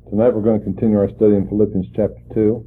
Tonight we're going to continue our study in Philippians chapter 2.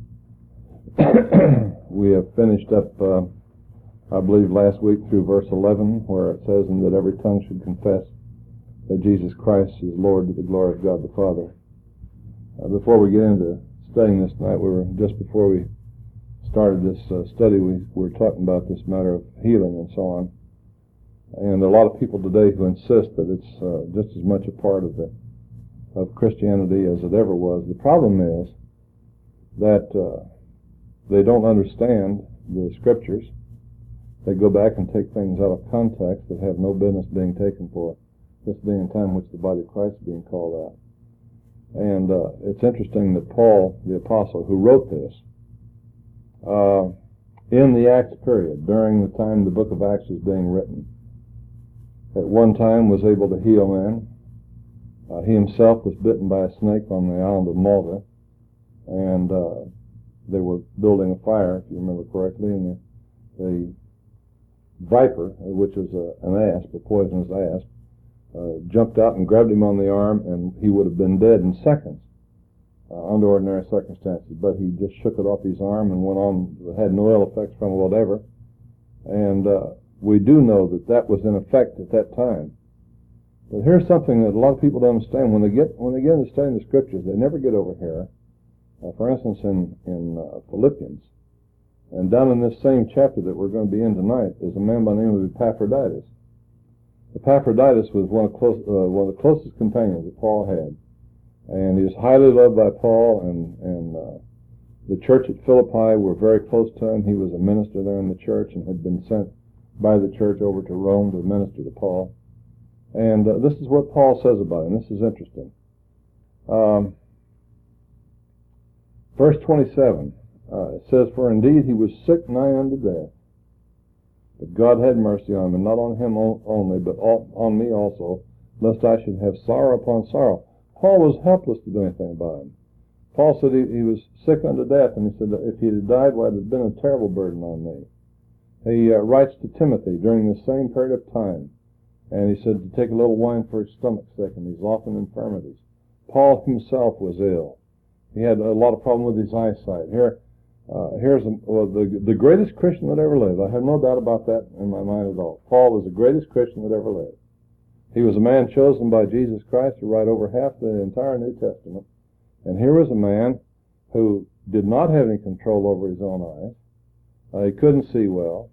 We have finished up, I believe, last week through verse 11, where it says, "And that every tongue should confess that Jesus Christ is Lord, to the glory of God the Father." Before we get into studying this tonight, just before we started this study, we were talking about this matter of healing and so on. And there are a lot of people today who insist that it's just as much a part of Christianity as it ever was. The problem is that they don't understand the Scriptures. They go back and take things out of context that have no business being taken for this day and time which the body of Christ is being called out. And it's interesting that Paul, the apostle, who wrote this, in the Acts period, during the time the book of Acts was being written, at one time was able to heal men. He himself was bitten by a snake on the island of Malta, and they were building a fire, if you remember correctly, and the viper, which is an asp, a poisonous asp, jumped out and grabbed him on the arm, and he would have been dead in seconds under ordinary circumstances. But he just shook it off his arm and went on, had no ill effects from it whatever. And we do know that was in effect at that time. But here's something that a lot of people don't understand. When they get into studying the Scriptures, they never get over here. For instance, in Philippians, and down in this same chapter that we're going to be in tonight, is a man by the name of Epaphroditus. Epaphroditus was one of the closest companions that Paul had, and he was highly loved by Paul. And the church at Philippi were very close to him. He was a minister there in the church and had been sent by the church over to Rome to minister to Paul. And this is what Paul says about him. This is interesting. Verse 27, it says, "For indeed he was sick nigh unto death, but God had mercy on him, and not on him only, but on me also, lest I should have sorrow upon sorrow." Paul was helpless to do anything about him. Paul said he was sick unto death, and he said that if he had died, well, it would have been a terrible burden on me. He writes to Timothy during the same period of time, and he said to take a little wine for his stomach's sake, and he's often infirmities. Paul himself was ill. He had a lot of problem with his eyesight. Here's the greatest Christian that ever lived. I have no doubt about that in my mind at all. Paul was the greatest Christian that ever lived. He was a man chosen by Jesus Christ to write over half the entire New Testament. And here was a man who did not have any control over his own eyes. He couldn't see well.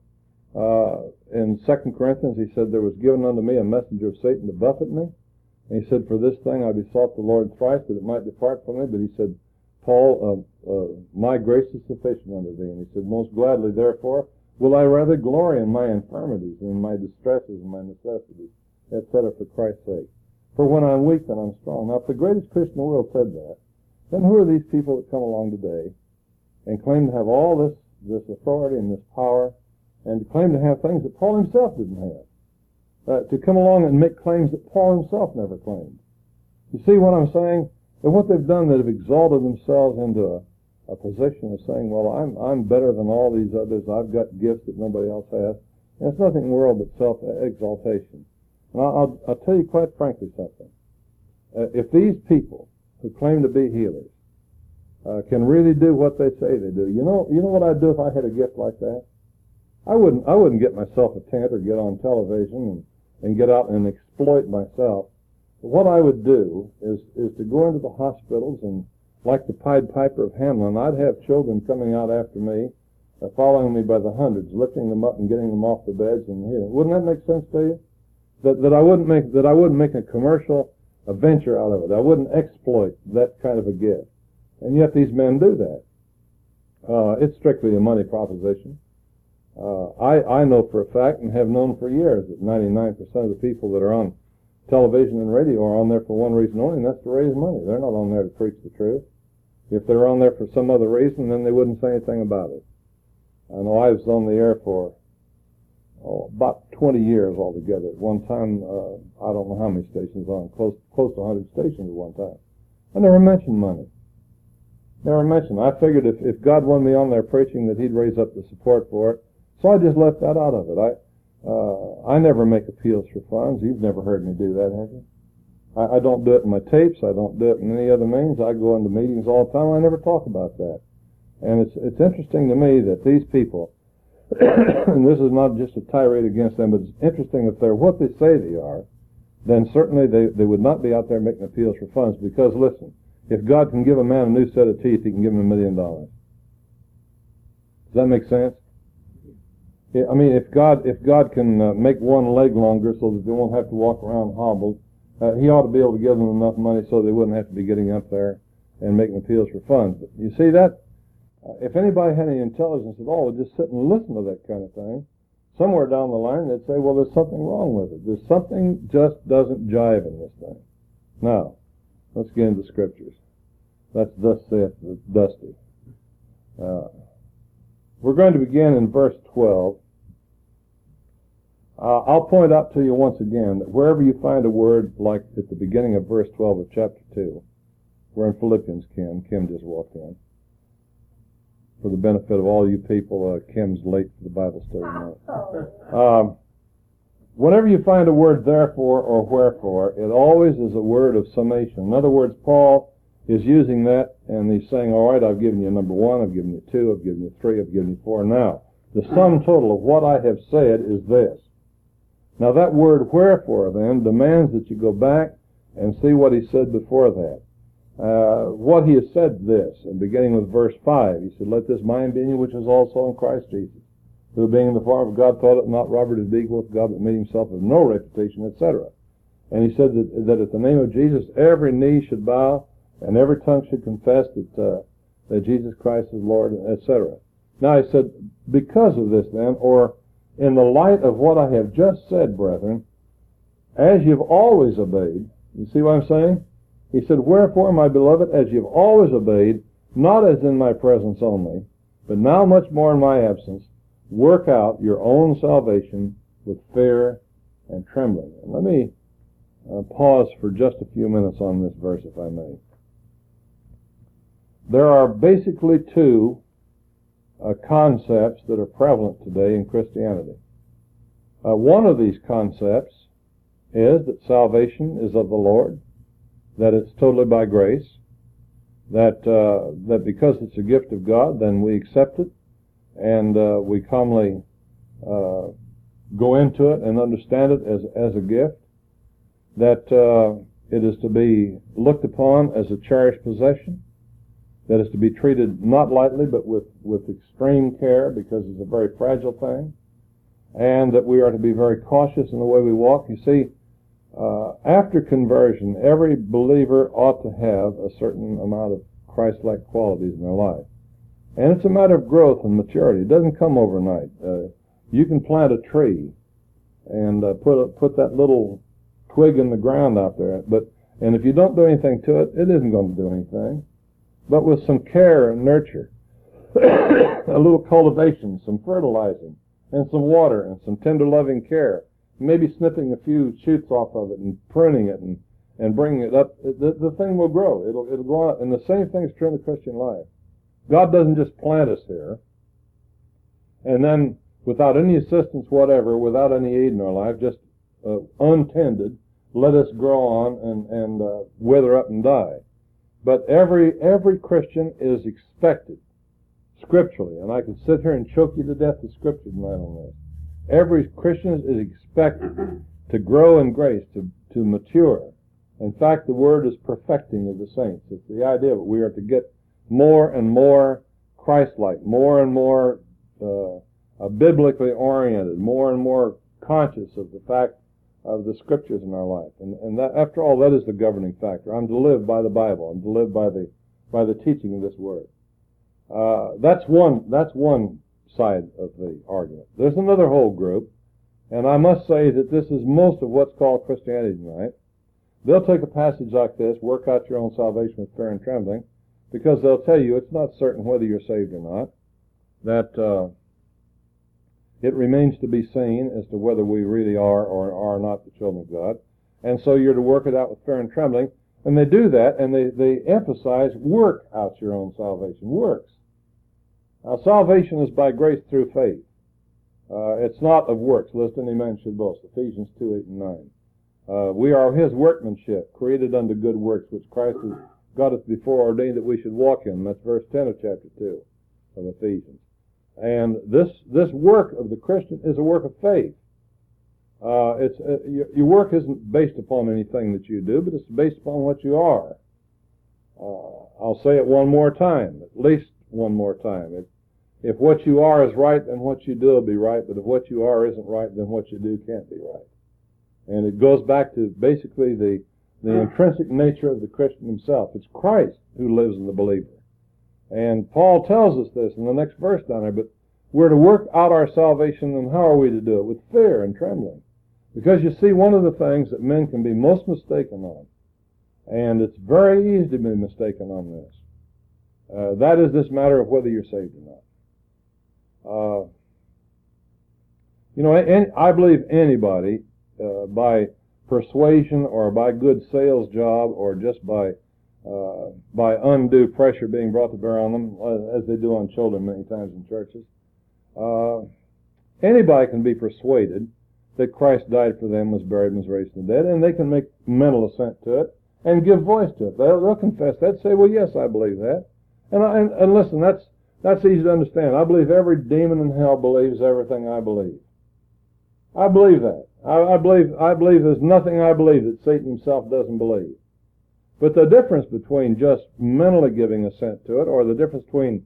In 2 Corinthians, he said, "There was given unto me a messenger of Satan to buffet me." And he said, "For this thing I besought the Lord thrice, that it might depart from me." But he said, "Paul, my grace is sufficient unto thee." And he said, "Most gladly, therefore, will I rather glory in my infirmities, and in my distresses, and my necessities, etc., for Christ's sake. For when I'm weak, then I'm strong." Now, if the greatest Christian in the world said that, then who are these people that come along today and claim to have all this authority and this power, and to claim to have things that Paul himself didn't have? To come along and make claims that Paul himself never claimed. You see what I'm saying? And what they've done, they've exalted themselves into a position of saying, "Well, I'm better than all these others. I've got gifts that nobody else has." And it's nothing in the world but self-exaltation. And I'll tell you quite frankly something. If these people who claim to be healers can really do what they say they do, you know what I'd do if I had a gift like that? I wouldn't get myself a tent or get on television and get out and exploit myself. What I would do is to go into the hospitals, and like the Pied Piper of Hamelin, I'd have children coming out after me, following me by the hundreds, lifting them up and getting them off the beds and healing. Wouldn't that make sense to you? That I wouldn't make a commercial venture out of it. I wouldn't exploit that kind of a gift. And yet these men do that. It's strictly a money proposition. I know for a fact, and have known for years, that 99% of the people that are on television and radio are on there for one reason only, and that's to raise money. They're not on there to preach the truth. If they're on there for some other reason, then they wouldn't say anything about it. I know I was on the air for about 20 years altogether. At one time, I don't know how many stations on, close to 100 stations at one time. I never mentioned money. Never mentioned. I figured if God wanted me on there preaching, that he'd raise up the support for it. So I just left that out of it. I never make appeals for funds. You've never heard me do that, have you? I don't do it in my tapes. I don't do it in any other means. I go into meetings all the time. I never talk about that. And it's interesting to me that these people, and this is not just a tirade against them, but it's interesting if they're what they say they are, then certainly they would not be out there making appeals for funds. Because listen, if God can give a man a new set of teeth, He can give him $1 million. Does that make sense? I mean, if God can make one leg longer so that they won't have to walk around hobbled, He ought to be able to give them enough money so they wouldn't have to be getting up there and making appeals for funds. But you see that? If anybody had any intelligence at all, would just sit and listen to that kind of thing, somewhere down the line they'd say, well, there's something wrong with it. There's something just doesn't jive in this thing. Now, let's get into Scriptures. That's thus saith Dusty. We're going to begin in verse 12. I'll point out to you once again that wherever you find a word like at the beginning of verse 12 of chapter 2, we're in Philippians, Kim just walked in. For the benefit of all you people, Kim's late for the Bible study tonight. Whenever you find a word therefore or wherefore, it always is a word of summation. In other words, Paul is using that and he's saying, all right, I've given you number 1, I've given you 2, I've given you 3, I've given you 4. Now, the sum total of what I have said is this. Now that word wherefore then demands that you go back and see what he said before that. What he has said this, and beginning with verse 5, he said, let this mind be in you which is also in Christ Jesus, who being in the form of God thought it not robbery to be equal with God, but made himself of no reputation, etc. And he said that at the name of Jesus every knee should bow and every tongue should confess that Jesus Christ is Lord, etc. Now he said, because of this then, or in the light of what I have just said, brethren, as you've always obeyed, you see what I'm saying? He said, wherefore, my beloved, as you've always obeyed, not as in my presence only, but now much more in my absence, work out your own salvation with fear and trembling. And let me pause for just a few minutes on this verse, if I may. There are basically two concepts that are prevalent today in Christianity. One of these concepts is that salvation is of the Lord, that it's totally by grace, that because it's a gift of God, then we accept it, and we calmly go into it and understand it as a gift, that it is to be looked upon as a cherished possession, that is to be treated not lightly but with extreme care because it's a very fragile thing, and that we are to be very cautious in the way we walk. You see, after conversion, every believer ought to have a certain amount of Christ-like qualities in their life. And it's a matter of growth and maturity. It doesn't come overnight. You can plant a tree and put that little twig in the ground out there, and if you don't do anything to it, it isn't going to do anything. But with some care and nurture, a little cultivation, some fertilizing, and some water, and some tender loving care, maybe snipping a few shoots off of it and pruning it and bringing it up, the thing will grow. It'll go on. And the same thing is true in the Christian life. God doesn't just plant us here, and then without any assistance whatever, without any aid in our life, just untended, let us grow on and wither up and die. But every Christian is expected, scripturally, and I could sit here and choke you to death with Scripture tonight on this. Every Christian is expected to grow in grace, to mature. In fact, the word is perfecting of the saints. It's the idea that we are to get more and more Christ-like, more and more biblically oriented, more and more conscious of the fact of the Scriptures in our life. And that, after all, that is the governing factor. I'm to live by the Bible. I'm to live by the teaching of this word. That's one side of the argument. There's another whole group, and I must say that this is most of what's called Christianity tonight. They'll take a passage like this, work out your own salvation with fear and trembling, because they'll tell you it's not certain whether you're saved or not, that it remains to be seen as to whether we really are or are not the children of God, and so you're to work it out with fear and trembling. And they do that, and they emphasize work out your own salvation, works. Now, salvation is by grace through faith. It's not of works, lest any man should boast. Ephesians 2:8 and 9. We are His workmanship, created unto good works, which Christ has got us before ordained that we should walk in. That's verse 10 of chapter 2 of Ephesians. And this work of the Christian is a work of faith. Your work isn't based upon anything that you do, but it's based upon what you are. I'll say it one more time, at least one more time. If what you are is right, then what you do will be right. But if what you are isn't right, then what you do can't be right. And it goes back to basically the intrinsic nature of the Christian himself. It's Christ who lives in the believer. And Paul tells us this in the next verse down there. But we're to work out our salvation, and how are we to do it? With fear and trembling. Because you see, one of the things that men can be most mistaken on, and it's very easy to be mistaken on this, that is this matter of whether you're saved or not. I believe anybody, by persuasion or by good sales job or just by undue pressure being brought to bear on them, as they do on children many times in churches, anybody can be persuaded that Christ died for them, was buried, and was raised from the dead, and they can make mental assent to it and give voice to it. They'll confess that, say, well, yes, I believe that. And listen, that's easy to understand. I believe every demon in hell believes everything I believe. I believe that. I believe there's nothing I believe that Satan himself doesn't believe. But the difference between just mentally giving assent to it, or the difference between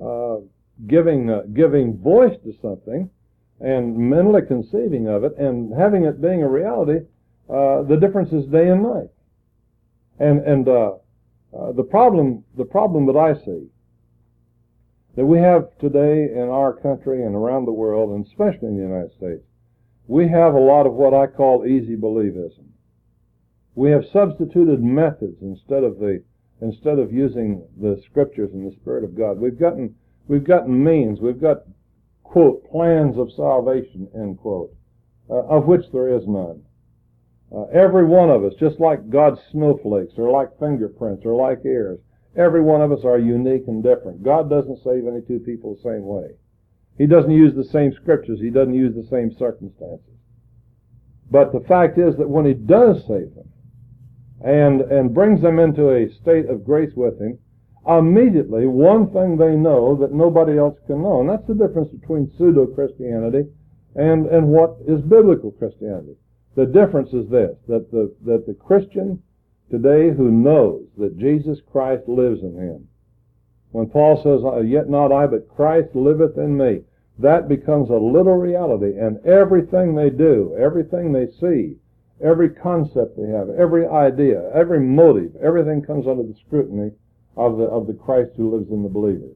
giving voice to something and mentally conceiving of it and having it being a reality, the difference is day and night. And the problem that I see that we have today in our country and around the world, and especially in the United States, we have a lot of what I call easy believism. We have substituted methods instead of using the Scriptures and the Spirit of God. We've gotten means. We've got, quote, plans of salvation, end quote, of which there is none. Every one of us, just like God's snowflakes, or like fingerprints, or like ears, every one of us are unique and different. God doesn't save any two people the same way. He doesn't use the same Scriptures. He doesn't use the same circumstances. But the fact is that when He does save them, and brings them into a state of grace with Him, immediately one thing they know that nobody else can know, and that's the difference between pseudo-Christianity and what is biblical Christianity. The difference is this, that the Christian today who knows that Jesus Christ lives in him, when Paul says, yet not I, but Christ liveth in me, that becomes a little reality, and everything they do, everything they see, every concept they have, every idea, every motive, everything comes under the scrutiny of the Christ who lives in the believer.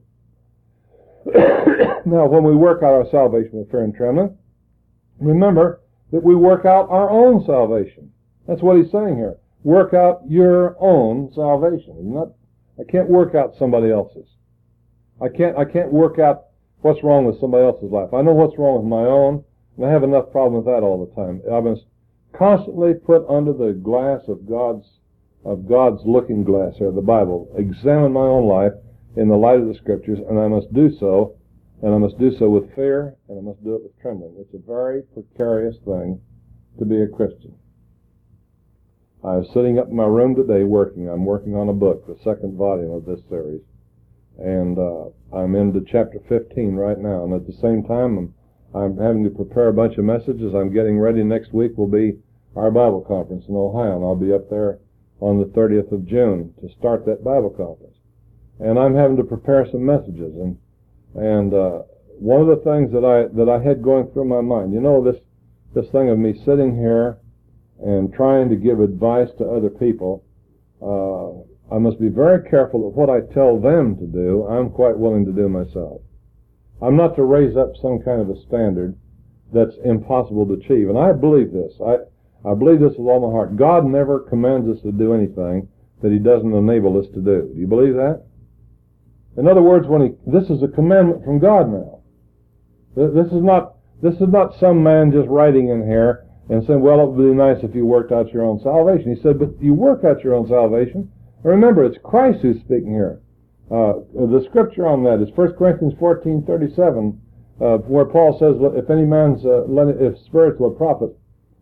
Now, when we work out our salvation with fear and trembling, remember that we work out our own salvation. That's what he's saying here. Work out your own salvation. I can't work out somebody else's. I can't work out what's wrong with somebody else's life. I know what's wrong with my own, and I have enough problem with that all the time. I've been constantly put under the glass of God's looking glass here, the Bible. Examine my own life in the light of the Scriptures, and I must do so, and I must do so with fear, and I must do it with trembling. It's a very precarious thing to be a Christian. I was sitting up in my room today working. I'm working on a book, the second volume of this series, and I'm into chapter 15 right now, and at the same time I'm having to prepare a bunch of messages. I'm getting ready. Next week will be our Bible conference in Ohio, and I'll be up there on the 30th of June to start that Bible conference. And I'm having to prepare some messages. And one of the things that I had going through my mind, this thing of me sitting here and trying to give advice to other people, I must be very careful that what I tell them to do, I'm quite willing to do myself. I'm not to raise up some kind of a standard that's impossible to achieve. And I believe this. I believe this with all my heart. God never commands us to do anything that He doesn't enable us to do. Do you believe that? In other words, this is a commandment from God now. This is not some man just writing in here and saying, well, it would be nice if you worked out your own salvation. He said, but you work out your own salvation. And remember, it's Christ who's speaking here. The scripture on that is 1 Corinthians 14:37, where Paul says, if any man's if spiritual prophet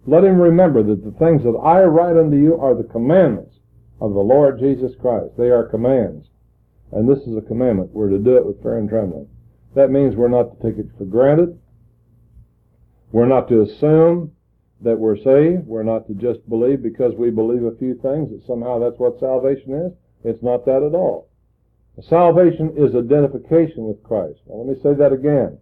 let him remember that the things that I write unto you are the commandments of the Lord Jesus Christ. They are commands. And this is a commandment. We're to do it with fear and trembling. That means we're not to take it for granted. We're not to assume that we're saved. We're not to just believe because we believe a few things that somehow that's what salvation is. It's not that at all. Salvation is identification with Christ. Now let me say that again.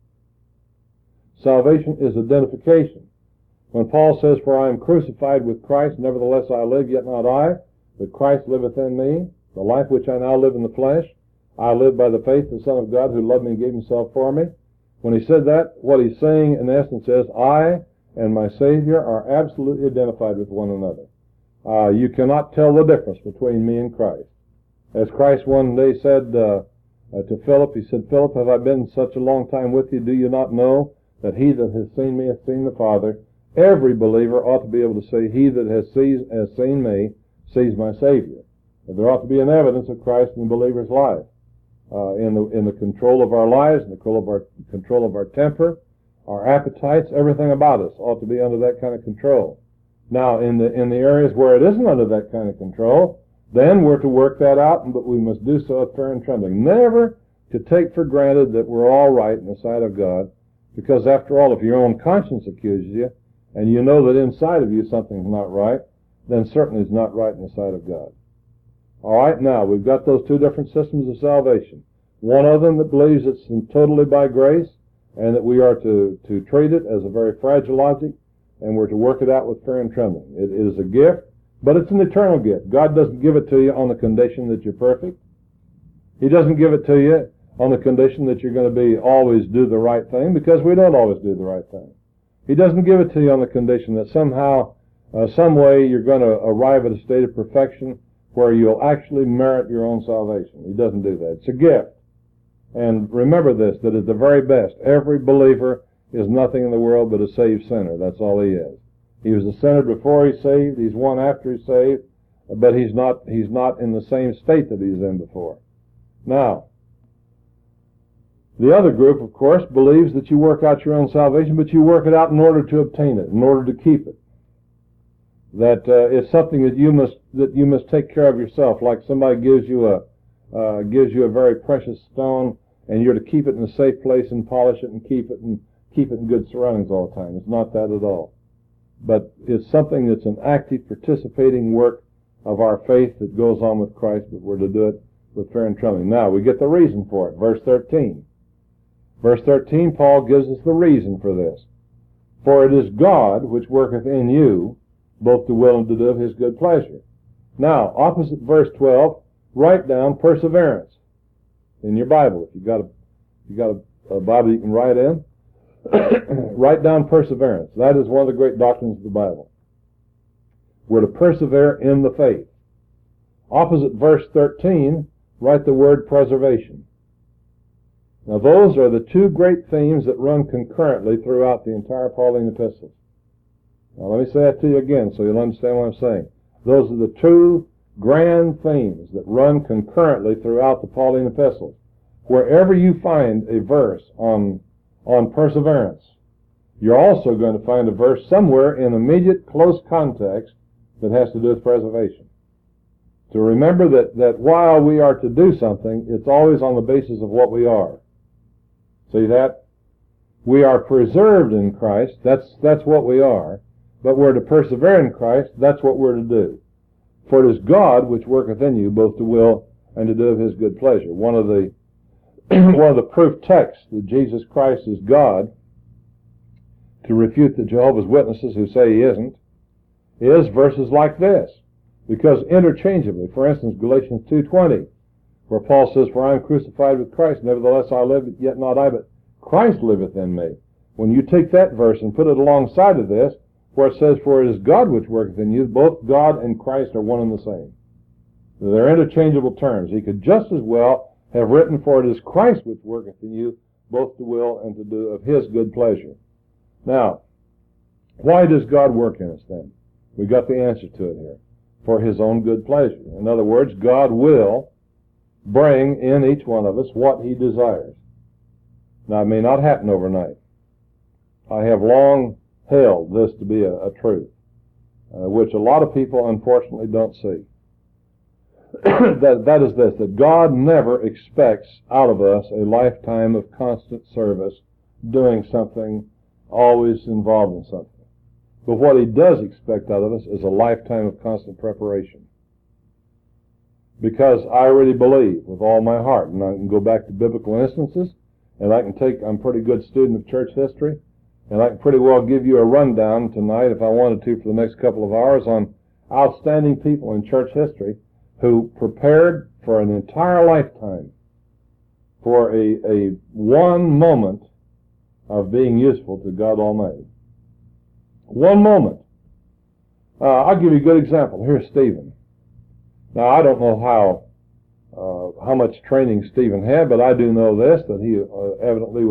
Salvation is identification. When Paul says, "For I am crucified with Christ, nevertheless I live, yet not I, but Christ liveth in me. The life which I now live in the flesh, I live by the faith of the Son of God who loved me and gave himself for me." When he said that, what he's saying in essence is, I and my Savior are absolutely identified with one another. You cannot tell the difference between me and Christ. As Christ one day said to Philip, he said, "Philip, have I been such a long time with you? Do you not know that he that has seen me hath seen the Father?" Every believer ought to be able to say, "He that has seen me sees my Savior." And there ought to be an evidence of Christ in the believer's life, in the control of our lives, in the control of our temper, our appetites, everything about us ought to be under that kind of control. Now, in the areas where it isn't under that kind of control, then we're to work that out, but we must do so with fear and trembling. Never to take for granted that we're all right in the sight of God, because after all, if your own conscience accuses you, and you know that inside of you something's not right, then certainly it's not right in the sight of God. All right, now, we've got those two different systems of salvation. One of them that believes it's totally by grace, and that we are to treat it as a very fragile object, and we're to work it out with fear and trembling. It is a gift, but it's an eternal gift. God doesn't give it to you on the condition that you're perfect. He doesn't give it to you on the condition that you're going to always do the right thing, because we don't always do the right thing. He doesn't give it to you on the condition that somehow, some way you're going to arrive at a state of perfection where you'll actually merit your own salvation. He doesn't do that. It's a gift. And remember this, that at the very best, every believer is nothing in the world but a saved sinner. That's all he is. He was a sinner before he's saved. He's one after he's saved, but he's not in the same state that he was in before. Now, the other group, of course, believes that you work out your own salvation, but you work it out in order to obtain it, in order to keep it. That it's something that you must take care of yourself. Like somebody gives you a very precious stone, and you're to keep it in a safe place and polish it and keep it in good surroundings all the time. It's not that at all. But it's something that's an active, participating work of our faith that goes on with Christ, but we're to do it with fear and trembling. Now, we get the reason for it. Verse 13. Verse 13, Paul gives us the reason for this. "For it is God which worketh in you, both to will and to do of his good pleasure." Now, opposite verse 12, write down perseverance in your Bible. If you got a Bible you can write in, write down perseverance. That is one of the great doctrines of the Bible. We're to persevere in the faith. Opposite verse 13, write the word preservation. Now, those are the two great themes that run concurrently throughout the entire Pauline epistles. Now, let me say that to you again so you'll understand what I'm saying. Those are the two grand themes that run concurrently throughout the Pauline epistles. Wherever you find a verse on perseverance, you're also going to find a verse somewhere in immediate close context that has to do with preservation. To remember that while we are to do something, it's always on the basis of what we are. See that? We are preserved in Christ, that's what we are, but we're to persevere in Christ, that's what we're to do. For it is God which worketh in you, both to will and to do of his good pleasure. One of the proof texts that Jesus Christ is God, to refute the Jehovah's Witnesses who say he isn't, is verses like this. Because interchangeably, for instance, Galatians 2:20, where Paul says, "For I am crucified with Christ, nevertheless I live, yet not I, but Christ liveth in me." When you take that verse and put it alongside of this, where it says, "For it is God which worketh in you," both God and Christ are one and the same. They're interchangeable terms. He could just as well have written, "For it is Christ which worketh in you, both to will and to do of his good pleasure." Now, why does God work in us then? We got the answer to it here. For his own good pleasure. In other words, God will bring in each one of us what he desires. Now, it may not happen overnight. I have long held this to be a truth, which a lot of people unfortunately don't see. that is this, that God never expects out of us a lifetime of constant service, doing something, always involved in something. But what He does expect out of us is a lifetime of constant preparation. Because I really believe with all my heart, and I can go back to biblical instances, and I'm a pretty good student of church history, and I can pretty well give you a rundown tonight, if I wanted to, for the next couple of hours, on outstanding people in church history who prepared for an entire lifetime for a one moment of being useful to God Almighty. One moment. I'll give you a good example. Here's Stephen. Now, I don't know how much training Stephen had, but I do know this, that he evidently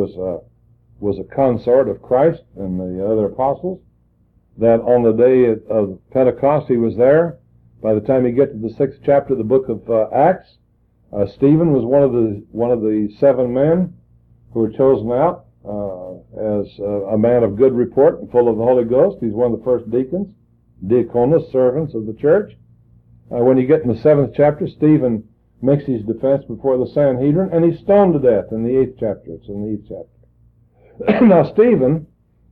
was a consort of Christ and the other apostles, that on the day of Pentecost he was there. By the time you get to the 6th chapter of the book of Acts, Stephen was one of the 7 men who were chosen out as a man of good report and full of the Holy Ghost. He's one of the first deacons, diaconus, servants of the church. When you get in the 7th chapter, Stephen makes his defense before the Sanhedrin, and he's stoned to death in the 8th chapter. It's in the 8th chapter. Now, Stephen,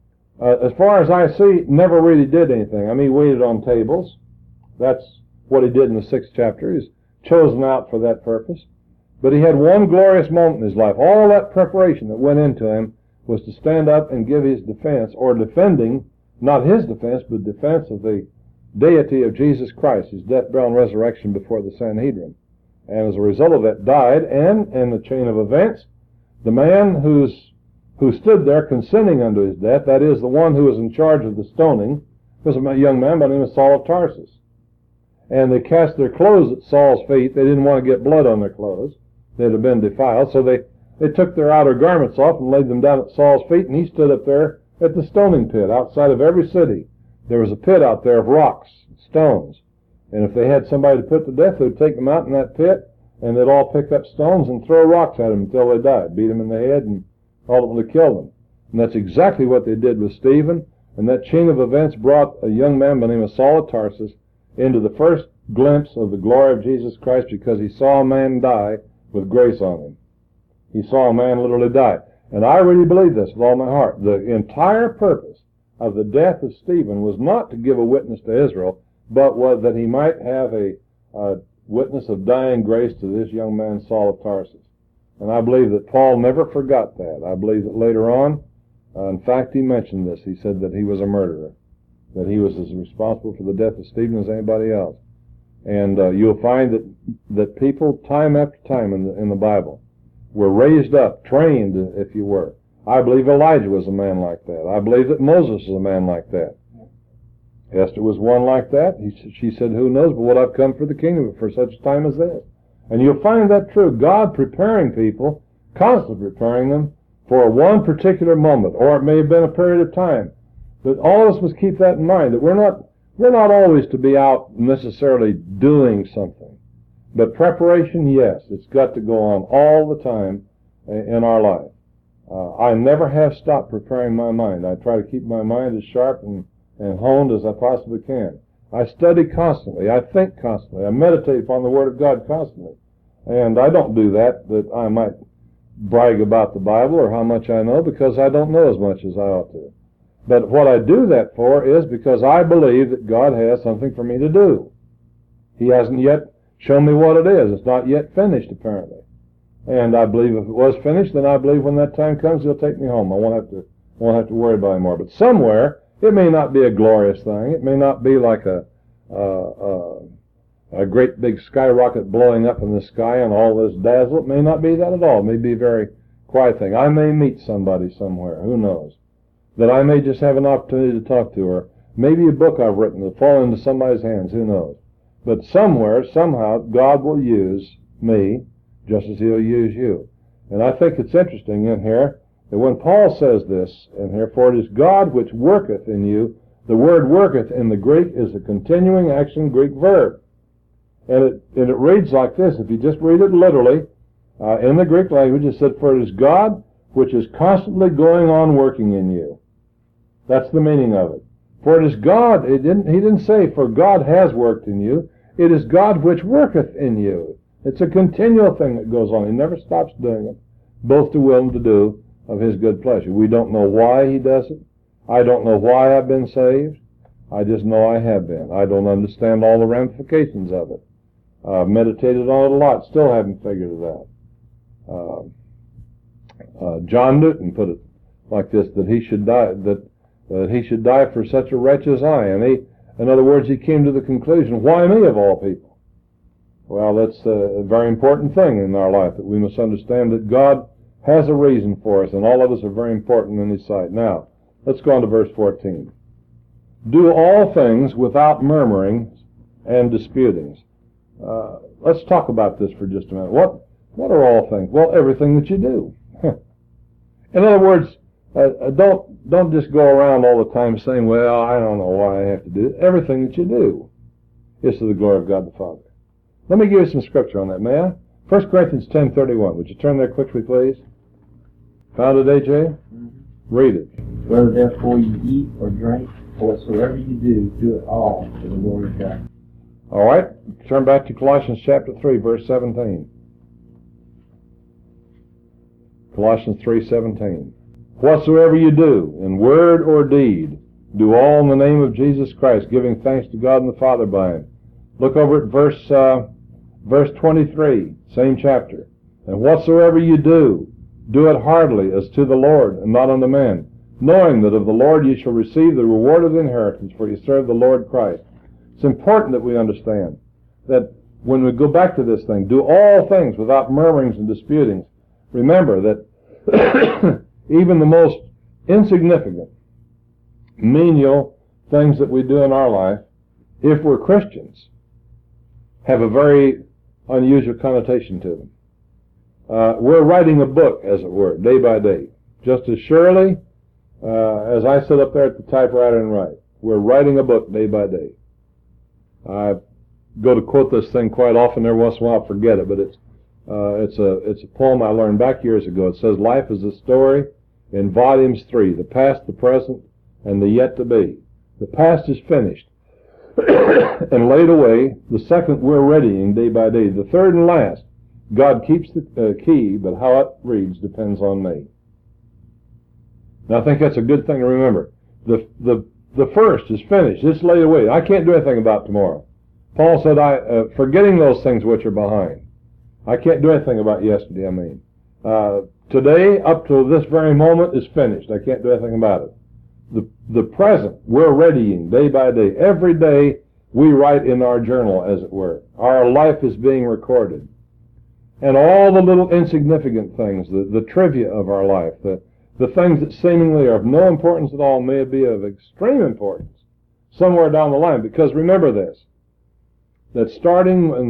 as far as I see, never really did anything. I mean, he waited on tables. That's what he did in the 6th chapter. He's chosen out for that purpose. But he had one glorious moment in his life. All that preparation that went into him was to stand up and give his defense, or defending, not his defense, but defense of the deity of Jesus Christ, his death, burial, and resurrection before the Sanhedrin. And as a result of that, died, and in the chain of events, the man who stood there consenting unto his death, that is, the one who was in charge of the stoning, was a young man by the name of Saul of Tarsus. And they cast their clothes at Saul's feet. They didn't want to get blood on their clothes. They'd have been defiled. So they took their outer garments off and laid them down at Saul's feet, and he stood up there at the stoning pit outside of every city. There was a pit out there of rocks, stones. And if they had somebody to put to death, they'd take them out in that pit, and they'd all pick up stones and throw rocks at them until they died, beat them in the head, and ultimately kill them. And that's exactly what they did with Stephen. And that chain of events brought a young man by the name of Saul of Tarsus into the first glimpse of the glory of Jesus Christ, because he saw a man die with grace on him. He saw a man literally die. And I really believe this with all my heart. The entire purpose of the death of Stephen was not to give a witness to Israel, but was that he might have a witness of dying grace to this young man, Saul of Tarsus. And I believe that Paul never forgot that. I believe that later on, in fact, he mentioned this. He said that he was a murderer, that he was as responsible for the death of Stephen as anybody else. And you'll find that people, time after time in the Bible, were raised up, trained, if you were. I believe Elijah was a man like that. I believe that Moses was a man like that. Esther was one like that. She said, who knows but what I've come for the kingdom for such a time as this. And you'll find that true. God preparing people, constantly preparing them for one particular moment, or it may have been a period of time. But all of us must keep that in mind, that we're not always to be out necessarily doing something. But preparation, yes, it's got to go on all the time in our life. I never have stopped preparing my mind. I try to keep my mind as sharp and honed as I possibly can. I study constantly. I think constantly. I meditate upon the Word of God constantly. And I don't do that I might brag about the Bible or how much I know, because I don't know as much as I ought to. But what I do that for is because I believe that God has something for me to do. He hasn't yet shown me what it is. It's not yet finished, apparently. And I believe if it was finished, then I believe when that time comes, He'll take me home. I won't have to worry about it anymore. But somewhere, it may not be a glorious thing. It may not be like a great big skyrocket blowing up in the sky and all this dazzle. It may not be that at all. It may be a very quiet thing. I may meet somebody somewhere. Who knows? That I may just have an opportunity to talk to, or maybe a book I've written will fall into somebody's hands. Who knows? But somewhere, somehow, God will use me just as He'll use you. And I think it's interesting in here that when Paul says this in here, for it is God which worketh in you, the word worketh in the Greek is a continuing action Greek verb. And it reads like this. If you just read it literally, in the Greek language, it said, for it is God which is constantly going on working in you. That's the meaning of it. For it is God, he didn't say, for God has worked in you. It is God which worketh in you. It's a continual thing that goes on. He never stops doing it, both to will and to do of his good pleasure. We don't know why he does it. I don't know why I've been saved. I just know I have been. I don't understand all the ramifications of it. I've meditated on it a lot, still haven't figured it out. John Newton put it like this, that he should die, that he should die for such a wretch as I. And in other words, he came to the conclusion, why me of all people? Well, that's a very important thing in our life, that we must understand that God has a reason for us, and all of us are very important in his sight. Now, let's go on to verse 14. Do all things without murmurings and disputings. Let's talk about this for just a minute. What are all things? Well, everything that you do. In other words, don't just go around all the time saying, well, I don't know why I have to do it. Everything that you do is to the glory of God the Father. Let me give you some scripture on that, may I? 1 Corinthians 10:31. Would you turn there quickly, please? Found it, AJ? Mm-hmm. Read it. Whether therefore you eat or drink, or whatsoever you do, do it all to the glory of God. All right. Turn back to Colossians chapter 3, verse 17. Colossians 3:17. Whatsoever you do, in word or deed, do all in the name of Jesus Christ, giving thanks to God and the Father by him. Look over at verse 23, same chapter. And whatsoever you do, do it heartily as to the Lord and not unto men, knowing that of the Lord ye shall receive the reward of the inheritance, for ye serve the Lord Christ. It's important that we understand that when we go back to this thing, do all things without murmurings and disputings. Remember that even the most insignificant, menial things that we do in our life, if we're Christians, have a very unusual connotation to them. We're writing a book, as it were, day by day. Just as surely as I sit up there at the typewriter and write, we're writing a book day by day. I go to quote this thing quite often. Every once in a while I forget it, but it's a poem I learned back years ago. It says, life is a story in volumes 3, the past, the present, and the yet to be. The past is finished and laid away. The second we're readying day by day. The third and last, God keeps the key, but how it reads depends on me. Now I think that's a good thing to remember. The first is finished. It's laid away. I can't do anything about tomorrow. Paul said, forgetting those things which are behind. I can't do anything about yesterday, today, up to this very moment, is finished. I can't do anything about it. The present, we're readying day by day. Every day we write in our journal, as it were. Our life is being recorded. And all the little insignificant things, the trivia of our life, the things that seemingly are of no importance at all may be of extreme importance somewhere down the line. Because remember this, that starting in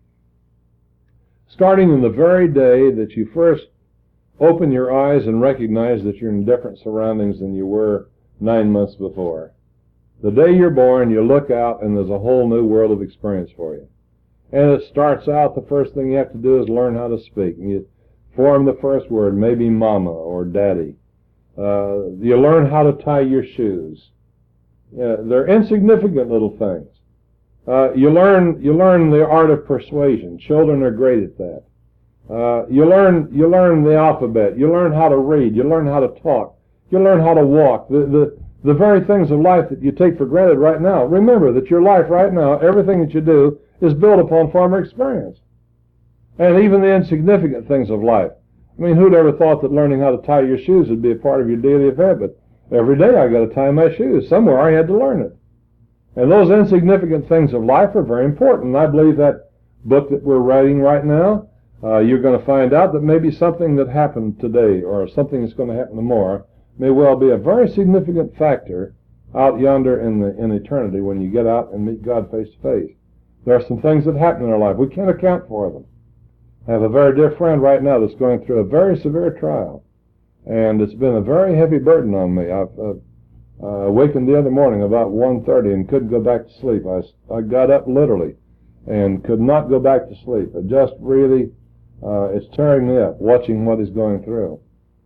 the very day that you first open your eyes and recognize that you're in different surroundings than you were 9 months before. The day you're born, you look out and there's a whole new world of experience for you. And it starts out, the first thing you have to do is learn how to speak. And you form the first word, maybe mama or daddy. You learn how to tie your shoes. They're insignificant little things. You learn the art of persuasion. Children are great at that. You learn the alphabet. You learn how to read. You learn how to talk. You learn how to walk. The very things of life that you take for granted right now. Remember that your life right now, everything that you do, is built upon former experience. And even the insignificant things of life. I mean, who'd ever thought that learning how to tie your shoes would be a part of your daily affair? But every day I got to tie my shoes. Somewhere I had to learn it. And those insignificant things of life are very important. And I believe that book that we're writing right now, you're going to find out that maybe something that happened today or something that's going to happen tomorrow may well be a very significant factor out yonder in eternity when you get out and meet God face to face. There are some things that happen in our life. We can't account for them. I have a very dear friend right now that's going through a very severe trial, and it's been a very heavy burden on me. I've awakened the other morning about 1:30 and couldn't go back to sleep. I got up literally and could not go back to sleep. It just really, it's tearing me up watching what he's going through.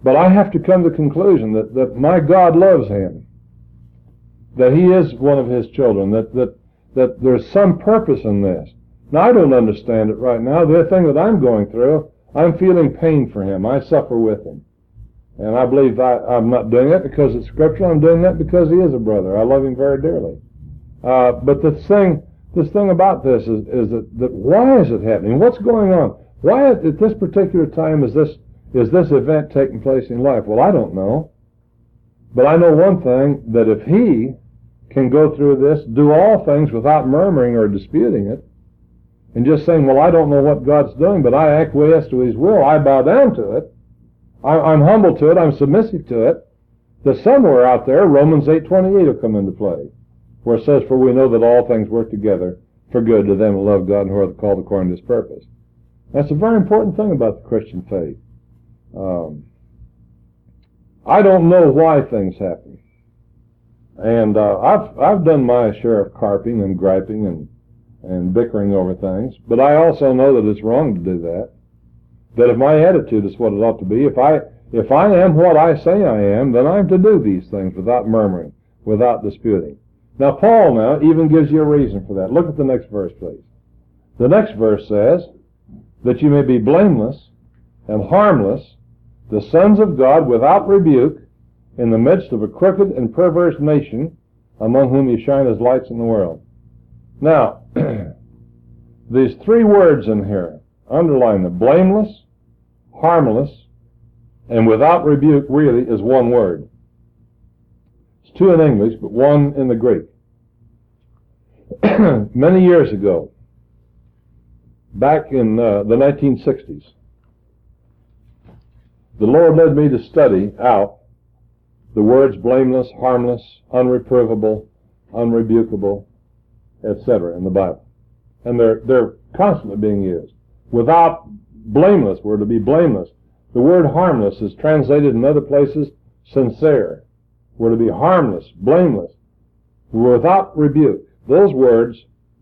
But I have to come to the conclusion that my God loves him, that he is one of his children, that there's some purpose in this. Now, I don't understand it right now. The thing that I'm going through, I'm feeling pain for him. I suffer with him. And I believe I'm not doing that because it's scriptural. I'm doing that because he is a brother. I love him very dearly. But this thing about this is that why is it happening? What's going on? Why at this particular time is this event taking place in life? Well, I don't know. But I know one thing, that if he can go through this, do all things without murmuring or disputing it, and just saying, well, I don't know what God's doing, but I acquiesce to his will, I bow down to it, I'm humble to it, I'm submissive to it, that somewhere out there, Romans 8:28 will come into play, where it says, for we know that all things work together for good to them who love God and who are called according to his purpose. That's a very important thing about the Christian faith. I don't know why things happen. And I've done my share of carping and griping and bickering over things, but I also know that it's wrong to do that. That if my attitude is what it ought to be, if I am what I say I am, then I'm to do these things without murmuring, without disputing. Now Paul now even gives you a reason for that. Look at the next verse, please. The next verse says, that you may be blameless and harmless, the sons of God without rebuke, in the midst of a crooked and perverse nation, among whom you shine as lights in the world. Now, these three words in here, underline them. Blameless, harmless, and without rebuke really is one word. It's two in English, but one in the Greek. Many years ago, back in the 1960s, the Lord led me to study out the words blameless, harmless, unreprovable, unrebukable, etc. in the Bible. And they're constantly being used. Without blameless, we're to be blameless. The word harmless is translated in other places sincere. We're to be harmless, blameless, without rebuke. Those words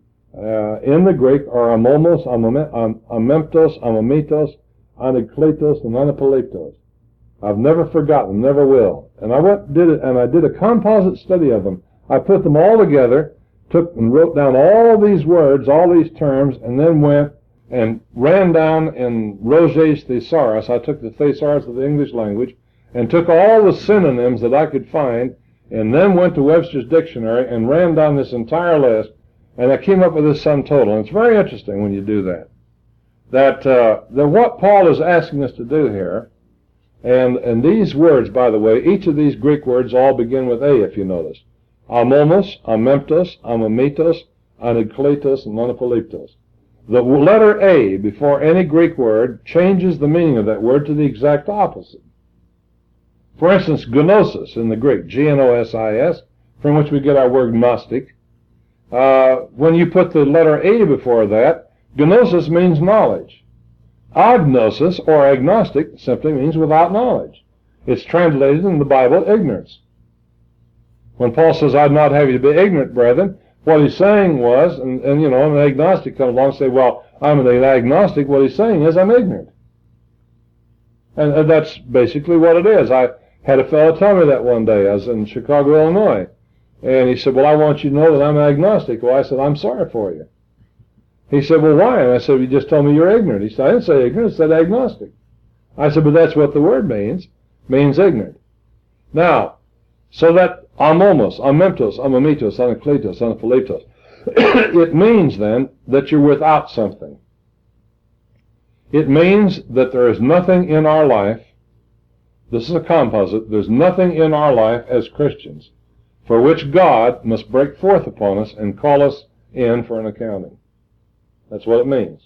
in the Greek are amomos, amemptos, amamitos, anakletos, and anapoleptos. I've never forgotten, never will. And I did a composite study of them. I put them all together, took and wrote down all these words, all these terms, and then went and ran down in Roget's Thesaurus. I took the Thesaurus of the English language and took all the synonyms that I could find, and then went to Webster's Dictionary and ran down this entire list, and I came up with this sum total. And it's very interesting when you do that. That what Paul is asking us to do here, and these words, by the way, each of these Greek words all begin with A, if you notice. Amomos, amemptos, amamitos, anakletos, and monopoleptos. The letter A before any Greek word changes the meaning of that word to the exact opposite. For instance, gnosis in the Greek, G-N-O-S-I-S, from which we get our word gnostic. When you put the letter A before that, gnosis means knowledge. Agnosis, or agnostic, simply means without knowledge. It's translated in the Bible, ignorance. When Paul says, I'd not have you to be ignorant, brethren, what he's saying was, and an agnostic comes along and say, well, I'm an agnostic. What he's saying is, I'm ignorant. And that's basically what it is. I had a fellow tell me that one day. I was in Chicago, Illinois. And he said, well, I want you to know that I'm agnostic. Well, I said, I'm sorry for you. He said, well, why? And I said, you just told me you're ignorant. He said, I didn't say ignorant, I said agnostic. I said, but that's what the word means ignorant. Now, so that amomos, amemptos, amamitos, anakletos, anapoleptos, it means then that you're without something. It means that there is nothing in our life, this is a composite, there's nothing in our life as Christians for which God must break forth upon us and call us in for an accounting. That's what it means.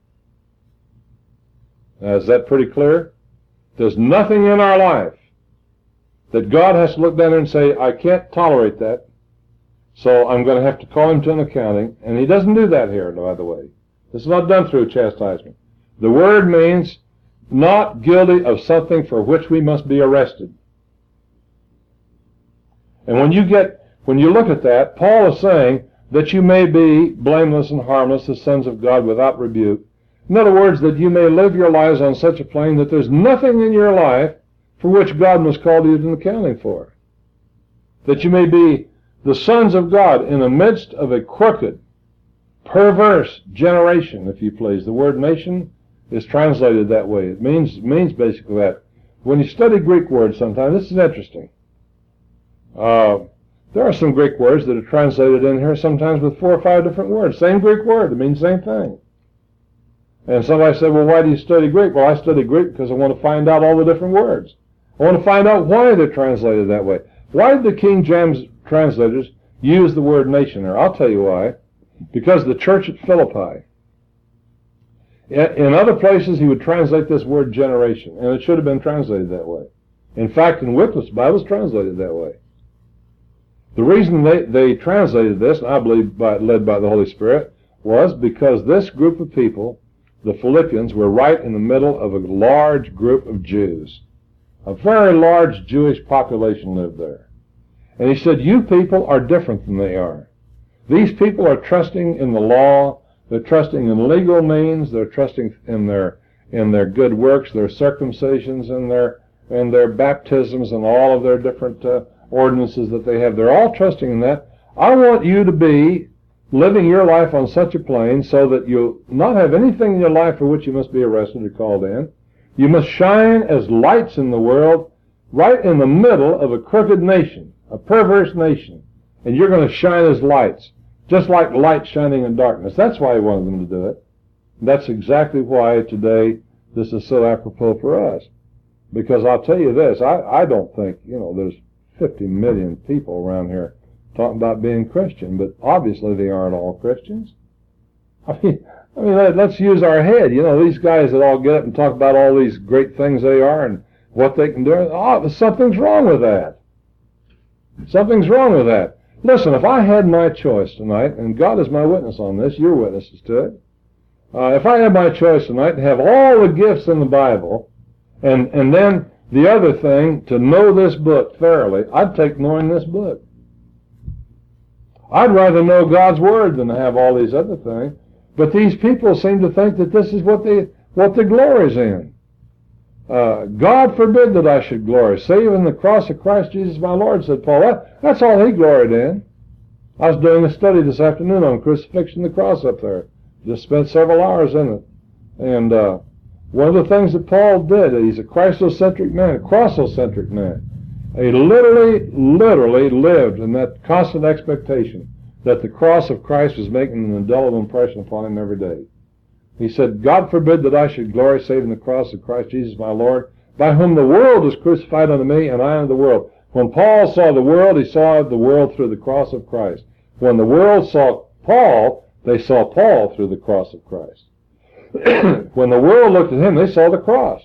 Now, is that pretty clear? There's nothing in our life that God has to look down there and say, I can't tolerate that, so I'm going to have to call him to an accounting. And he doesn't do that here, by the way. This is not done through chastisement. The word means not guilty of something for which we must be arrested. And when you look at that, Paul is saying that you may be blameless and harmless, the sons of God without rebuke. In other words, that you may live your lives on such a plane that there's nothing in your life for which God must call you to accounting for. That you may be the sons of God in the midst of a crooked, perverse generation, if you please. The word nation is translated that way. It means basically that. When you study Greek words sometimes, this is interesting. There are some Greek words that are translated in here sometimes with 4 or 5 different words. Same Greek word, it means the same thing. And somebody said, well, why do you study Greek? Well, I study Greek because I want to find out all the different words. I want to find out why they're translated that way. Why did the King James translators use the word nation there? I'll tell you why. Because the church at Philippi. In other places, he would translate this word generation, and it should have been translated that way. In fact, in Wycliffe's Bible, it's translated that way. The reason they translated this, and I believe led by the Holy Spirit, was because this group of people, the Philippians, were right in the middle of a large group of Jews. A very large Jewish population lived there. And he said, you people are different than they are. These people are trusting in the law. They're trusting in legal means. They're trusting in their good works, their circumcisions, and their baptisms, and all of their different ordinances that they have. They're all trusting in that. I want you to be living your life on such a plane so that you'll not have anything in your life for which you must be arrested or called in. You must shine as lights in the world, right in the middle of a crooked nation, a perverse nation. And you're going to shine as lights, just like light shining in darkness. That's why he wanted them to do it. That's exactly why today this is so apropos for us. Because I'll tell you this, I don't think, there's 50 million people around here talking about being Christian, but obviously they aren't all Christians. I mean, let's use our head. These guys that all get up and talk about all these great things they are and what they can do. Oh, something's wrong with that. Something's wrong with that. Listen, if I had my choice tonight, and God is my witness on this, you're witnesses to it. If I had my choice tonight to have all the gifts in the Bible, and then the other thing, to know this book thoroughly, I'd take knowing this book. I'd rather know God's Word than to have all these other things. But these people seem to think that this is what the glory's in. God forbid that I should glory, save in the cross of Christ Jesus my Lord, said Paul. That's all he gloried in. I was doing a study this afternoon on crucifixion and the cross up there. Just spent several hours in it. And one of the things that Paul did, he's a Christocentric man, a crossocentric man. He literally lived in that constant expectation that the cross of Christ was making an indelible impression upon him every day. He said, God forbid that I should glory save in the cross of Christ Jesus my Lord, by whom the world is crucified unto me, and I unto the world. When Paul saw the world, he saw the world through the cross of Christ. When the world saw Paul, they saw Paul through the cross of Christ. When the world looked at him, they saw the cross.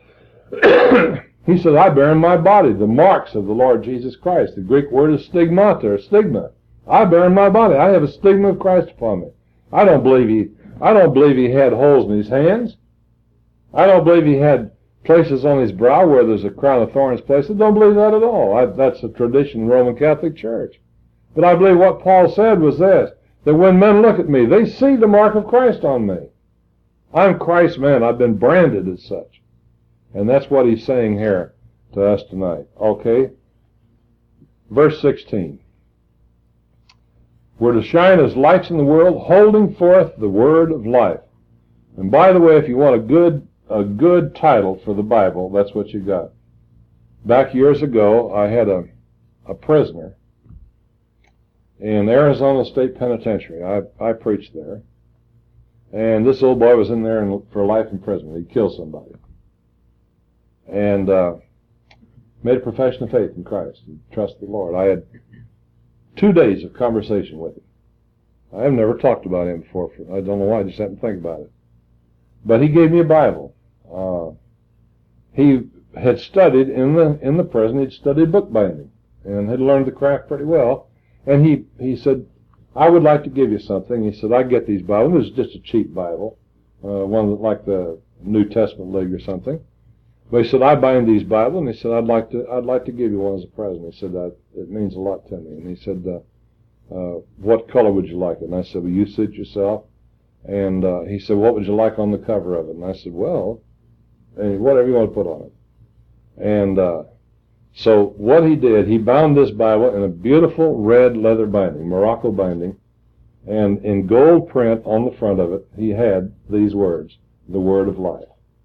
He said, I bear in my body the marks of the Lord Jesus Christ. The Greek word is stigmata, or stigma. I bear in my body. I have a stigma of Christ upon me. I don't believe he had holes in his hands. I don't believe he had places on his brow where there's a crown of thorns placed. I don't believe that at all. That's a tradition in the Roman Catholic Church. But I believe what Paul said was this, that when men look at me, they see the mark of Christ on me. I'm Christ's man. I've been branded as such. And that's what he's saying here to us tonight. Okay? Verse 16. We're to shine as lights in the world, holding forth the word of life. And by the way, if you want a good title for the Bible, that's what you got. Back years ago, I had a prisoner in Arizona State Penitentiary. I preached there. And this old boy was in there for life imprisonment. He killed somebody. And made a profession of faith in Christ and trusted the Lord. I had 2 days of conversation with him. I have never talked about him before. I don't know why, I just happened to think about it. But he gave me a Bible. He had studied in the prison. He'd studied bookbinding and had learned the craft pretty well. And he said, I would like to give you something. He said, I get these Bibles. It was just a cheap Bible, one like the New Testament League or something. But he said, I bind these Bibles, and he said, I'd like to give you one as a present. He said, it means a lot to me. And he said, what color would you like it? And I said, well, you suit yourself. And he said, what would you like on the cover of it? And I said, well, whatever you want to put on it. And so what he did, he bound this Bible in a beautiful red leather binding, Morocco binding, and in gold print on the front of it, he had these words, the Word of Life.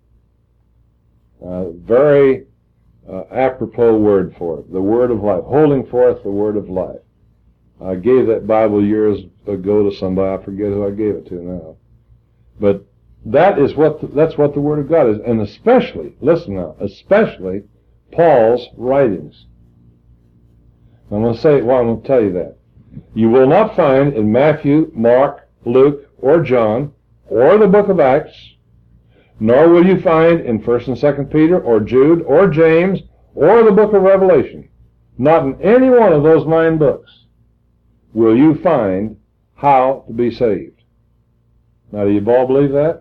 Very apropos word for it, the Word of Life, holding forth the Word of Life. I gave that Bible years ago to somebody. I forget who I gave it to now. But that's what the Word of God is. And especially, listen now, especially Paul's writings. I'm going to say it while I'm going to tell you that. You will not find in Matthew, Mark, Luke, or John, or the book of Acts, nor will you find in 1st and 2nd Peter, or Jude, or James, or the book of Revelation, not in any one of those 9 books, will you find how to be saved. Now, do you all believe that?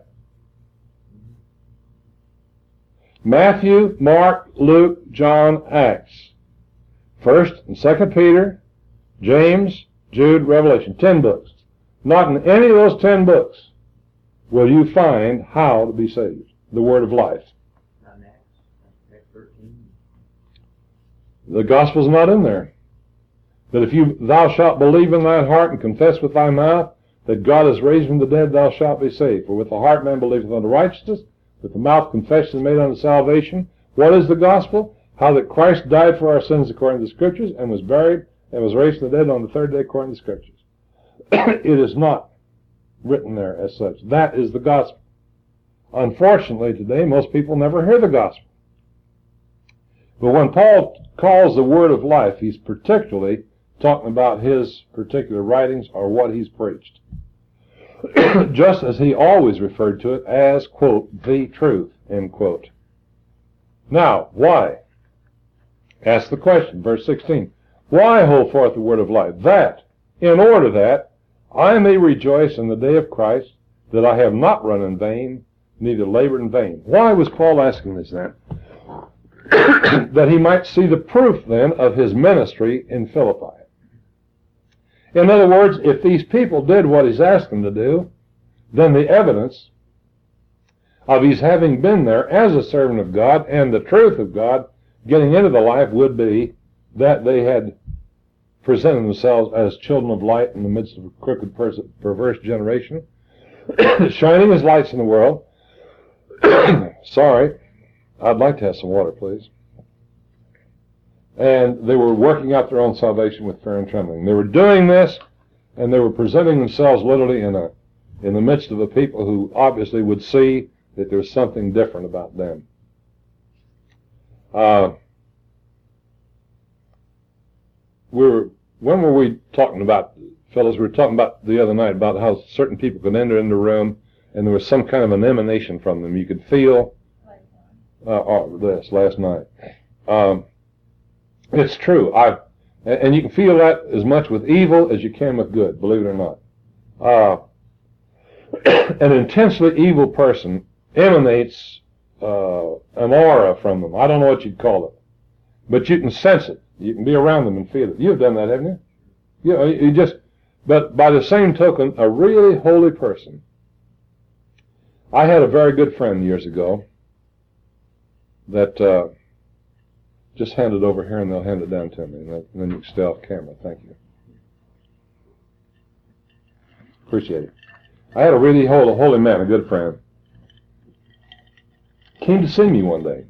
Matthew, Mark, Luke, John, Acts. 1st and 2nd Peter, James, Jude, Revelation. 10 books. Not in any of those 10 books will you find how to be saved. The Word of Life. Not in Acts 13. The Gospel's not in there. That if thou shalt believe in thine heart and confess with thy mouth that God is raised from the dead, thou shalt be saved. For with the heart man believeth unto righteousness, with the mouth confession is made unto salvation. What is the gospel? How that Christ died for our sins according to the Scriptures, and was buried, and was raised from the dead on the 3rd day according to the Scriptures. It is not written there as such. That is the gospel. Unfortunately, today, most people never hear the gospel. But when Paul calls the Word of Life, he's particularly talking about his particular writings or what he's preached. Just as he always referred to it as, quote, the truth, end quote. Now, why? Ask the question, verse 16. Why hold forth the Word of Life? That, in order that I may rejoice in the day of Christ, that I have not run in vain, neither labored in vain. Why was Paul asking this then? That he might see the proof then of his ministry in Philippi. In other words, if these people did what he's asked them to do, then the evidence of his having been there as a servant of God and the truth of God getting into the life would be that they had presented themselves as children of light in the midst of a crooked, perverse generation, shining as lights in the world. Sorry, I'd like to have some water, please. And they were working out their own salvation with fear and trembling. They were doing this, and they were presenting themselves literally in the midst of a people who obviously would see that there was something different about them. When were we talking about, fellas? We were talking about the other night about how certain people could enter into a room, and there was some kind of an emanation from them. You could feel. Last night. It's true. And you can feel that as much with evil as you can with good, believe it or not. An intensely evil person emanates an aura from them. I don't know what you'd call it. But you can sense it. You can be around them and feel it. You've done that, haven't you? But by the same token, a really holy person. I had a very good friend years ago that just hand it over here and they'll hand it down to me. And then you can stay off camera. Thank you. Appreciate it. I had a really holy man, a good friend. Came to see me one day.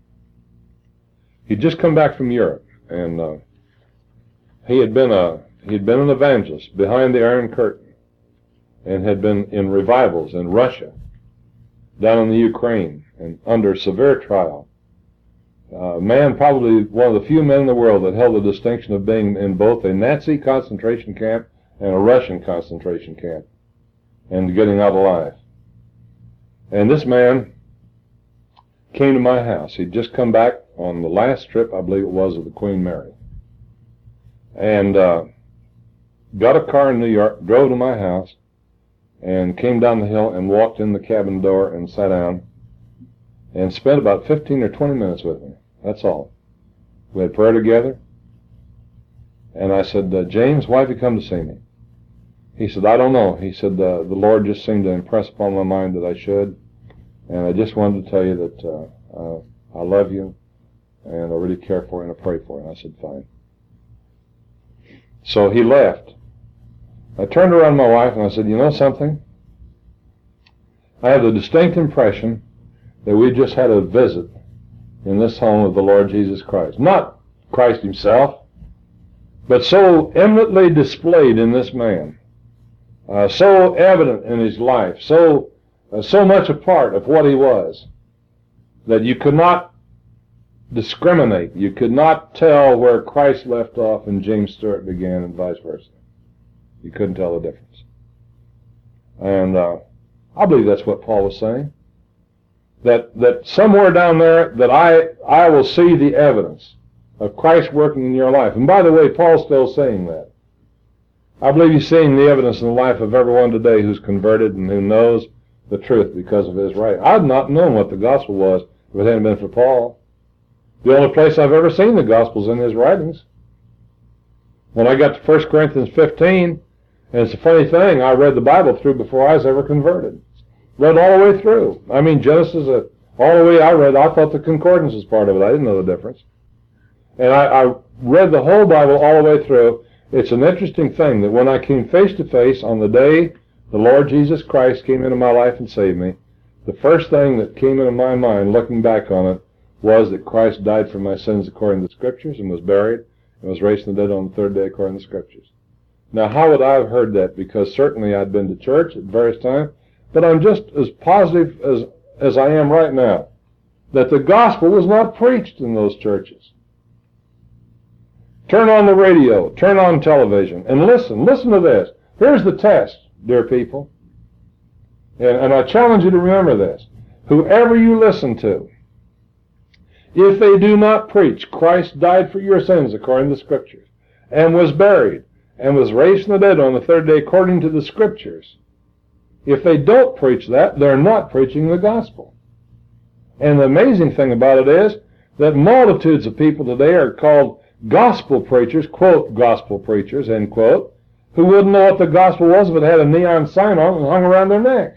He'd just come back from Europe, and he had been an evangelist behind the Iron Curtain, and had been in revivals in Russia, down in the Ukraine, and under severe trial. Man, probably one of the few men in the world that held the distinction of being in both a Nazi concentration camp and a Russian concentration camp, and getting out alive. And this man came to my house. He'd just come back on the last trip, I believe it was, of the Queen Mary. And got a car in New York, drove to my house, and came down the hill and walked in the cabin door and sat down and spent about 15 or 20 minutes with me. That's all. We had prayer together. And I said, James, why have you come to see me? He said, I don't know. He said, the Lord just seemed to impress upon my mind that I should. And I just wanted to tell you that I love you, and I'll really care for you and I'll pray for you. And I said, fine. So he left. I turned around to my wife and I said, you know something? I have the distinct impression that we just had a visit in this home of the Lord Jesus Christ. Not Christ himself, but so eminently displayed in this man, so evident in his life, so much a part of what he was, that you could not discriminate. You could not tell where Christ left off and James Stewart began and vice versa. You couldn't tell the difference. And I believe that's what Paul was saying. That somewhere down there that I will see the evidence of Christ working in your life. And by the way, Paul's still saying that. I believe he's seeing the evidence in the life of everyone today who's converted and who knows the truth because of his writing. I'd not known what the gospel was if it hadn't been for Paul. The only place I've ever seen the gospel is in his writings. When I got to 1 Corinthians 15, and it's a funny thing, I read the Bible through before I was ever converted. Read all the way through. I mean, Genesis, all the way I read, I thought the concordance was part of it. I didn't know the difference. And I read the whole Bible all the way through. It's an interesting thing that when I came face to face on the day the Lord Jesus Christ came into my life and saved me, the first thing that came into my mind, looking back on it, was that Christ died for my sins according to the Scriptures and was buried and was raised from the dead on the third day according to the Scriptures. Now, how would I have heard that? Because certainly I'd been to church at various times, but I'm just as positive as I am right now that the gospel was not preached in those churches. Turn on the radio, turn on television, and listen. Listen to this. Here's the test, dear people. And I challenge you to remember this. Whoever you listen to, if they do not preach Christ died for your sins according to the Scriptures, and was buried, and was raised from the dead on the third day according to the Scriptures, if they don't preach that, they're not preaching the gospel. And the amazing thing about it is that multitudes of people today are called gospel preachers, quote, gospel preachers, end quote, who wouldn't know what the gospel was if it had a neon sign on it and hung around their neck.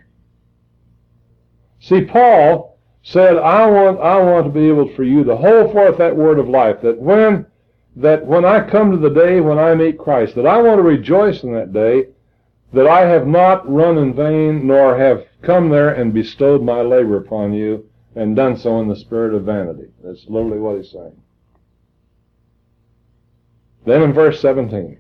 See, Paul said, I want to be able for you to hold forth that word of life, that when I come to the day when I meet Christ, that I want to rejoice in that day, that I have not run in vain, nor have come there and bestowed my labor upon you, and done so in the spirit of vanity. That's literally what he's saying. Then in verse 17,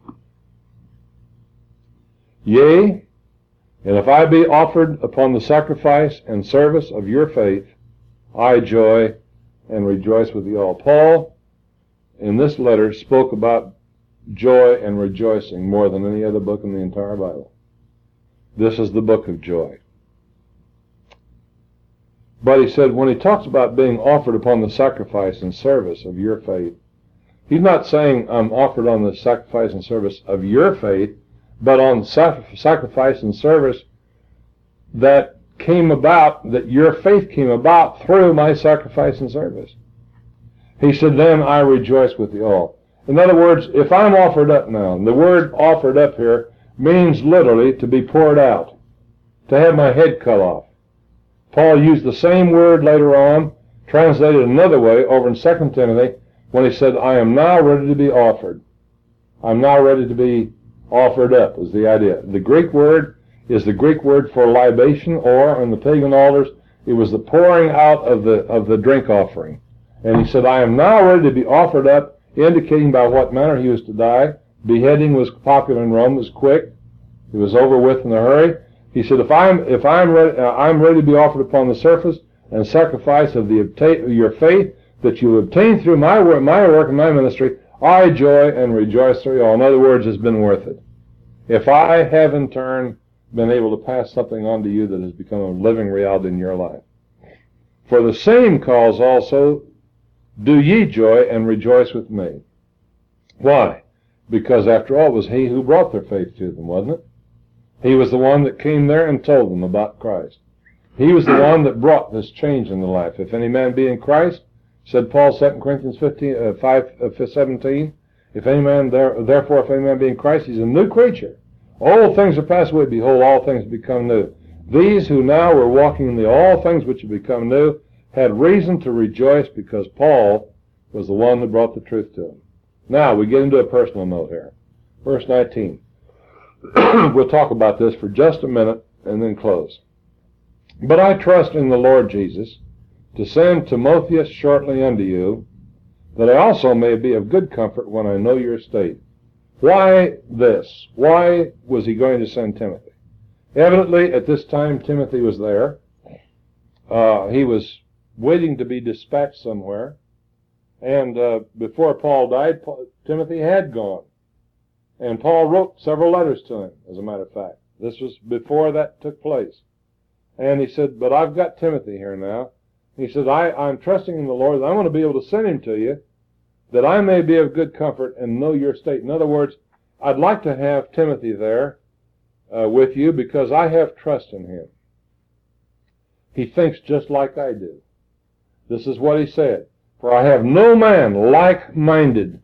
yea, and if I be offered upon the sacrifice and service of your faith, I joy and rejoice with you all. Paul, in this letter, spoke about joy and rejoicing more than any other book in the entire Bible. This is the book of joy. But he said, when he talks about being offered upon the sacrifice and service of your faith, he's not saying I'm offered on the sacrifice and service of your faith, but on sacrifice and service that came about, that your faith came about through my sacrifice and service. He said, then I rejoice with you all. In other words, if I'm offered up now, and the word offered up here means literally to be poured out, to have my head cut off. Paul used the same word later on, translated another way over in 2 Timothy, when he said, I am now ready to be offered. I'm now ready to be offered up, is the idea. The Greek word is the Greek word for libation, or on the pagan altars, it was the pouring out of the drink offering. And he said, I am now ready to be offered up, indicating by what manner he was to die. Beheading was popular in Rome, it was quick. It was over with in a hurry. He said, if I'm ready to be offered upon the surface and sacrifice of your faith that you obtain through my work and my ministry, I joy and rejoice through you all. In other words, it's been worth it. If I have in turn been able to pass something on to you that has become a living reality in your life. For the same cause also do ye joy and rejoice with me. Why? Because after all, it was he who brought their faith to them, wasn't it? He was the one that came there and told them about Christ. He was the one that brought this change in their life. If any man be in Christ, said Paul, 2 Corinthians 5:17, if any man therefore if any man be in Christ, he's a new creature. All things are passed away, behold, all things become new. These who now were walking in the all things which have become new had reason to rejoice because Paul was the one who brought the truth to him. Now, we get into a personal note here. Verse 19. We'll talk about this for just a minute and then close. But I trust in the Lord Jesus to send Timotheus shortly unto you, that I also may be of good comfort when I know your state. Why this? Why was he going to send Timothy? Evidently, at this time, Timothy was there. He was waiting to be dispatched somewhere. And before Paul died, Timothy had gone. And Paul wrote several letters to him, as a matter of fact. This was before that took place. And he said, but I've got Timothy here now. He said, I'm trusting in the Lord that I'm going to be able to send him to you, that I may be of good comfort and know your state. In other words, I'd like to have Timothy there with you because I have trust in him. He thinks just like I do. This is what he said. For I have no man like-minded.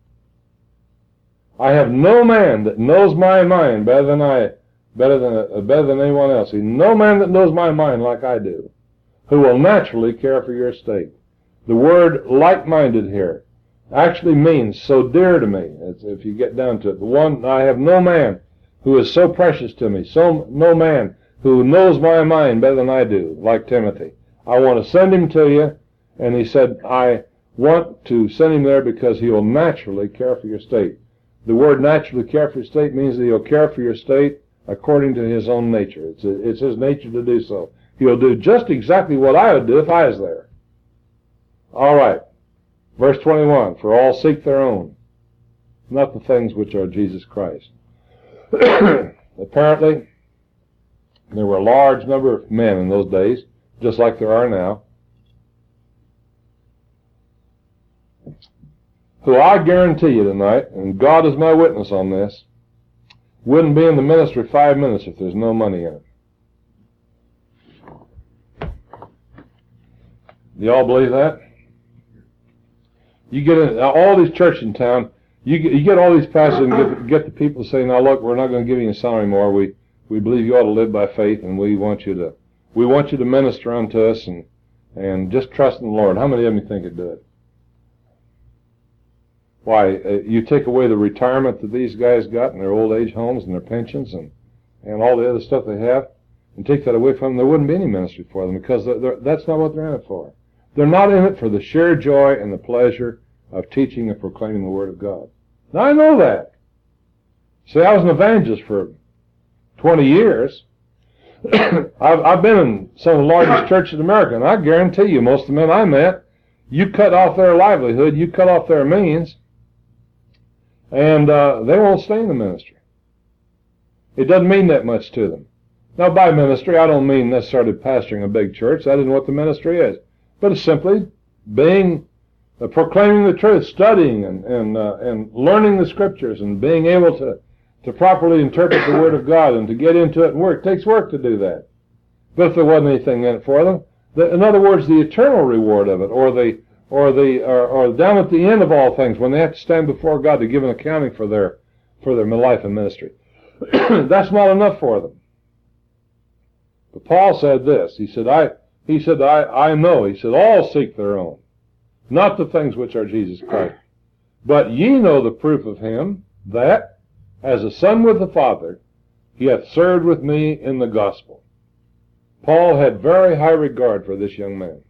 I have no man that knows my mind better than anyone else. No man that knows my mind like I do, who will naturally care for your state. The word like-minded here actually means so dear to me. If you get down to it, I have no man who is so precious to me, no man who knows my mind better than I do, like Timothy. I want to send him to you, and he said, I want to send him there because he will naturally care for your state. The word naturally care for your state means that he'll care for your state according to his own nature. It's his nature to do so. He'll do just exactly what I would do if I was there. All right. Verse 21, for all seek their own, not the things which are Jesus Christ. Apparently, there were a large number of men in those days, just like there are now, who I guarantee you tonight, and God is my witness on this, wouldn't be in the ministry 5 minutes if there's no money in it. Do y'all believe that? You get in all these churches in town, you get all these pastors and get the people saying, now look, we're not going to give you a salary more. We believe you ought to live by faith, and we want you to minister unto us and just trust in the Lord. How many of you think it'd do it? Why, you take away the retirement that these guys got in their old age homes and their pensions and all the other stuff they have, and take that away from them, there wouldn't be any ministry for them, because that's not what they're in it for. They're not in it for the sheer joy and the pleasure of teaching and proclaiming the Word of God. Now, I know that. See, I was an evangelist for 20 years. I've been in some of the largest churches in America, and I guarantee you, most of the men I met, you cut off their livelihood, you cut off their means, and they won't stay in the ministry. It doesn't mean that much to them. Now, by ministry, I don't mean necessarily pastoring a big church. That isn't what the ministry is. But it's simply being, proclaiming the truth, studying and learning the Scriptures, and being able to properly interpret the Word of God and to get into it and work. It takes work to do that. But if there wasn't anything in it for them, in other words, the eternal reward of it, or down at the end of all things, when they have to stand before God to give an accounting for their life and ministry, that's not enough for them. But Paul said this. He said, I know. He said, all seek their own, not the things which are Jesus Christ. But ye know the proof of him, that, as a son with the Father, he hath served with me in the gospel. Paul had very high regard for this young man.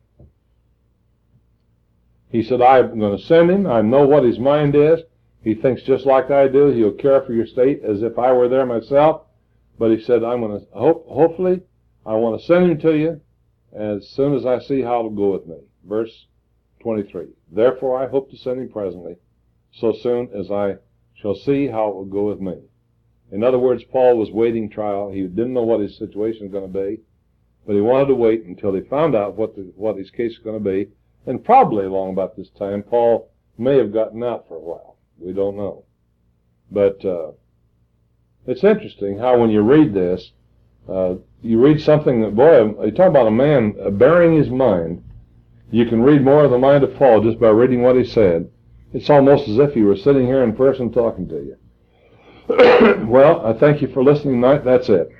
He said, I'm going to send him. I know what his mind is. He thinks just like I do. He'll care for your state as if I were there myself. But he said, I'm going to, hopefully, I want to send him to you as soon as I see how it'll go with me. Verse 23. Therefore I hope to send him presently, so soon as I shall see how it will go with me. In other words, Paul was waiting trial. He didn't know what his situation was going to be, but he wanted to wait until he found out what his case was going to be. And probably along about this time, Paul may have gotten out for a while. We don't know. But it's interesting how when you read this, you read something that, boy, you talk about a man bearing his mind. You can read more of the mind of Paul just by reading what he said. It's almost as if he were sitting here in person talking to you. Well, I thank you for listening tonight. That's it.